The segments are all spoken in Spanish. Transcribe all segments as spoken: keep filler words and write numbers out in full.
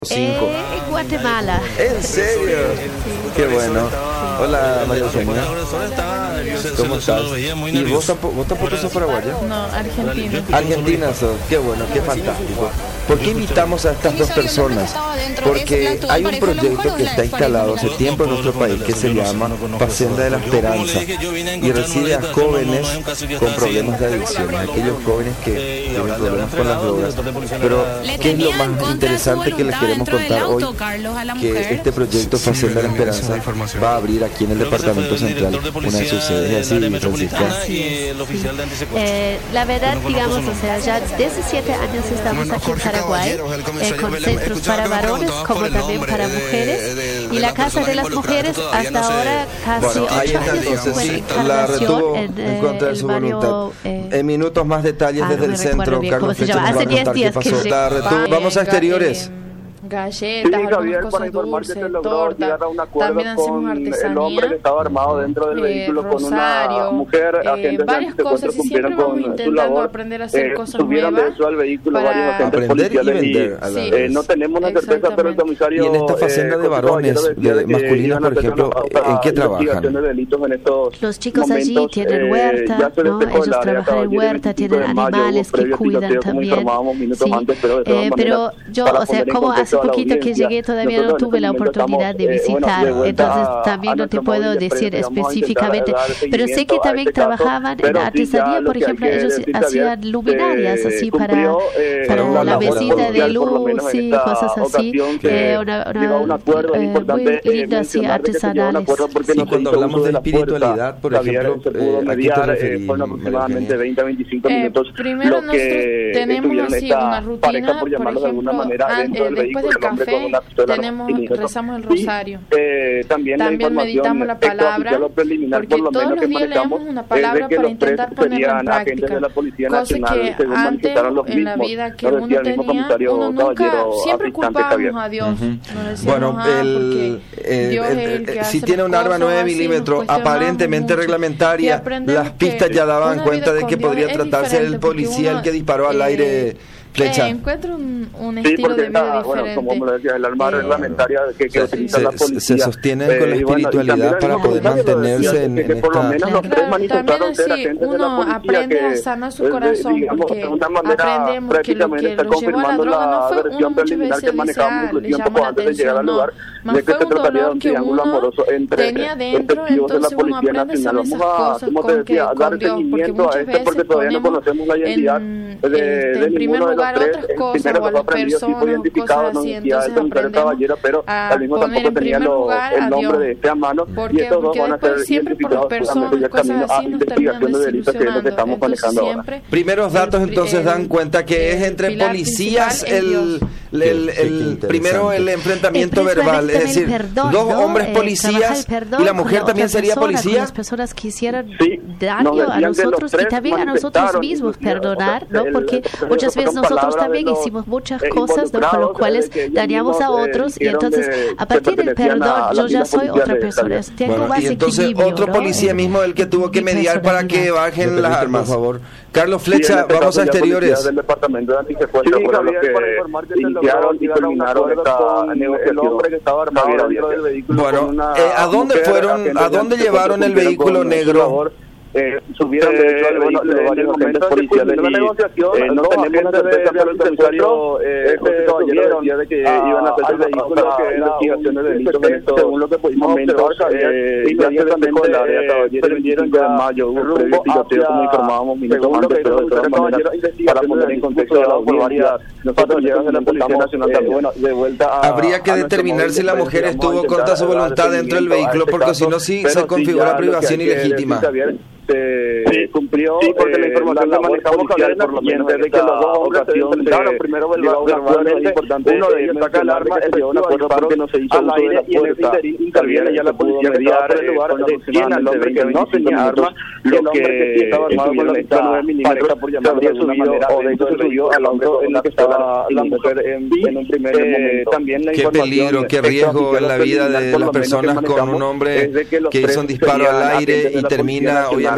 Cinco. Eh, en Guatemala. ¿En serio? Qué bueno. Hola María Eugenia. ¿Cómo estás? ¿Y vos tampoco, vos tampoco sos paraguaya? No, argentina. Argentina sos. Qué bueno, qué fantástico. ¿Por qué invitamos a estas dos personas? Porque hay un proyecto que está instalado hace tiempo en nuestro país que se llama Pasenda de la Esperanza y recibe a jóvenes con problemas de adicción, aquellos jóvenes que tienen problemas con las drogas. Pero ¿qué es lo más interesante que les queremos contar hoy? Que este proyecto Pasenda de la Esperanza va a abrir aquí en el Departamento Central una de sus sedes. ¿Es así, Francisca? Así es, sí. eh, la verdad, digamos, o sea, ya desde siete años estamos aquí en Paraguay, eh, con centros para varones como también para mujeres, y la Casa de las Mujeres hasta ahora casi bueno, ahí ocho está, años entonces, fue sí, la la retuvo en, en contra de su barrio, voluntad. Eh, en minutos más detalles ah, desde no el me centro, bien Carlos cómo se Flecha llama. nos va a Hace diez contar qué días que pasó. llegué. La retuvo. Vamos a exteriores. Galletas, sí, Javier, algunas para cosas informar que se dulces, logró torta. llegar a un acuerdo También hacemos con artesanía, el hombre que estaba armado dentro del eh, vehículo con rosario, una mujer, eh, agentes varias de cosas, y cumplieron siempre vamos con su intentando labor. aprender a hacer eh, cosas subieron nuevas de eso al vehículo para varios agentes aprender policiales y vender a la sí, vez. eh, no tenemos una certeza, pero el comisario Y en esta facenda eh, de varones, de, de masculinos, por ejemplo, ¿en qué trabajan? En los chicos momentos, allí tienen eh, huerta, ¿no? Ellos trabajan en huerta, tienen animales que cuidan también. Sí. Antes, pero, eh, pero yo, o sea, como hace poquito que llegué, todavía no tuve la oportunidad de visitar, eh, bueno, entonces también no te puedo decir específicamente, pero sé que también este trabajaban en la artesanía, por ejemplo, ellos hacían luminarias así para, para la mesita de luz y cosas así, eh, una, una, eh, muy lindas y artesanales. Sí, cuando hablamos de espiritualidad, por ejemplo, eh, ¿a qué te referís? Fueron aproximadamente veinte a veinticinco minutos. Eh, primero nosotros tenemos así una rutina, por ejemplo, an, eh, después del café tenemos, rezamos el rosario, y, eh, también, también meditamos la palabra, porque por todos los días leemos una palabra para intentar ponerla en práctica, cosa que antes en la vida que uno tenía, uno nunca, siempre culpábamos a Dios. Uh-huh. Bueno, el, eh, el, el, si tiene un arma nueve milímetros aparentemente mucho, reglamentaria, las pistas ya daban cuenta de que podría tratarse del policía el que disparó al aire. Flecha. Eh, encuentro un, un sí, estilo de vida está, diferente. Bueno, como lo decía, el arma eh, reglamentaria que, que se, utiliza se, la policía. Se sostienen eh, con la espiritualidad bueno, para poder mantenerse en, en esta... Por lo menos los tres manifestaron ser agentes uno de la policía aprende que, a sanar su corazón, digamos, porque aprendemos que lo que lo llevó a la droga no fue, uno muchas veces dice, ah, le llama la atención, no, más fue un dolor que uno tenía dentro, entonces uno aprende sobre esas cosas con que con Dios, porque muchas veces ponemos en primer lugar otras cosas o a las personas, cosas así, entonces aprendemos a poner en primer lugar a Dios. ¿Por qué? Porque después siempre por las personas, cosas así nos terminan desilusionando. Entonces siempre... Primeros datos entonces dan cuenta que es entre policías el... El, el, el primero el enfrentamiento verbal, es decir, perdón, dos ¿no? hombres policías eh, y la mujer también sería persona, policía. Las personas que hicieran sí, daño a nosotros y también a nosotros mismos, perdonar, ¿no? Porque muchas veces nosotros también hicimos muchas cosas, ¿no? Con lo cuales dañamos a otros y entonces a partir del perdón yo ya soy otra persona, tengo bueno, más y entonces equilibrio, otro ¿no? policía mismo el que tuvo que mediar para que bajen las armas, por favor. Carlos Flecha, sí, vamos a exteriores. Del departamento de antisecuestro sí, fueron los que iniciaron y culminaron esta negociación. El hombre que estaba armado dentro del vehículo. Bueno, eh, ¿a dónde fueron, a dónde llevaron el vehículo negro? Eh, subieron de hecho al vehículo eh, varios agentes policiales y eh, no tenemos una certeza, pero el comisario eh, este caballero decía de que iban a hacer el vehículo que investigación de delitos en esto, según lo que pudimos observar, eh, inmediatamente el área caballero el veinticinco de mayo hubo un previo tiroteo como informábamos minutos antes, pero de todas maneras para poner en contexto a la audiencia nosotros llegamos de la Policía Nacional también de vuelta a... Habría que determinar si la mujer estuvo contra su voluntad dentro del vehículo, porque si no sí se configura privación ilegítima. Se sí, cumplió sí, porque eh, la información la manejamos por lo menos desde que los dos hombres se enfrentaron. Primero el verbalmente importante, uno de ellos saca el arma, él dio un acuerdo porque no se hizo uso de la fuerza, interviene ya la policía mediar el lugar donde tiene al hombre que no tenía arma, y el hombre que sí estaba armado con la nueve milímetros por llamarlo de alguna manera, o de hecho se subió al auto en el que estaba la mujer en un primer momento. También la información, qué peligro, qué riesgo en la vida de las personas con un hombre que hizo un disparo al aire y termina obviamente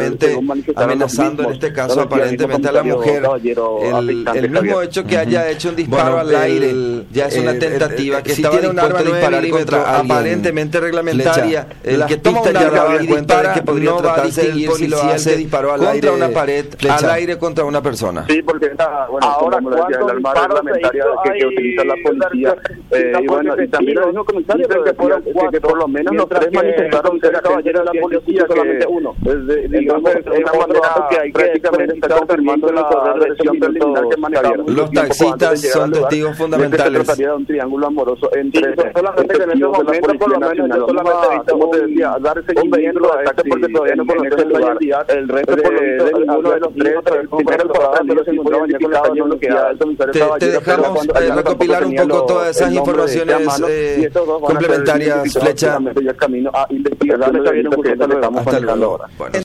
aparentemente amenazando en este caso aparentemente a la mujer. El, el mismo hecho que haya hecho un disparo al aire ya es una tentativa que estaba dispuesto a disparar contra aparentemente reglamentaria. El que toma un arma y dispara que podría tratarse del policía que disparó al aire contra una pared, al aire contra una persona. Sí, porque esta, bueno, ahora como decía, el arma reglamentaria que, que utiliza la policía, eh, y bueno, y también el mismo comisario que, fueron, que, que por lo menos los tres manifestaron ser caballeros de la policía, solamente uno. Entonces, es una manera que hay que prácticamente está confirmando la versión preliminar que manejamos. Los taxistas son testigos fundamentales. Se trataría de un triángulo amoroso entre solamente que en ese momento, por lo menos, solamente como te decía, dar seguimiento a este porque todavía no conocemos la identidad. El resto por lo menos de ninguno de los tres, primero el papá, pero se encontraban ya con la estación bloqueada. Te dejamos recopilar un poco todas esas informaciones complementarias, Flecha. Ya camino a investigar. Hasta luego.